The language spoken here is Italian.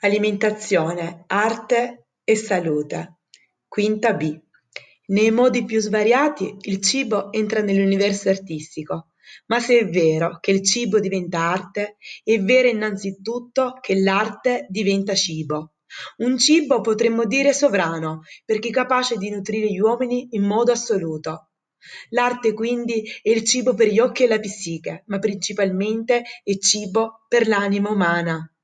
Alimentazione, arte e salute. Quinta B. Nei modi più svariati il cibo entra nell'universo artistico, ma se è vero che il cibo diventa arte, è vero innanzitutto che l'arte diventa cibo. Un cibo potremmo dire sovrano, perché capace di nutrire gli uomini in modo assoluto. L'arte quindi è il cibo per gli occhi e la psiche, ma principalmente è cibo per l'anima umana.